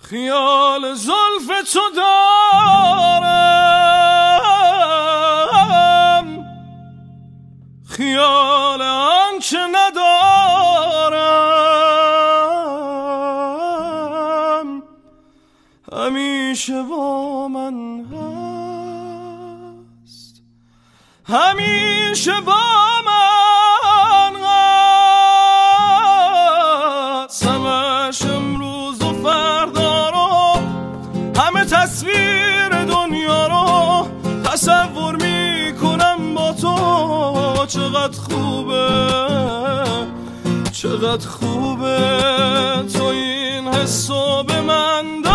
خیال زلف تو دارم، خیال آنچه ندارم همیشه با من هست، همیشه با من هست. همش امروز و فردا رو، همه تصویر دنیا رو تصور میکنم با تو. چقدر خوبه، چقدر خوبه تو این حسو به من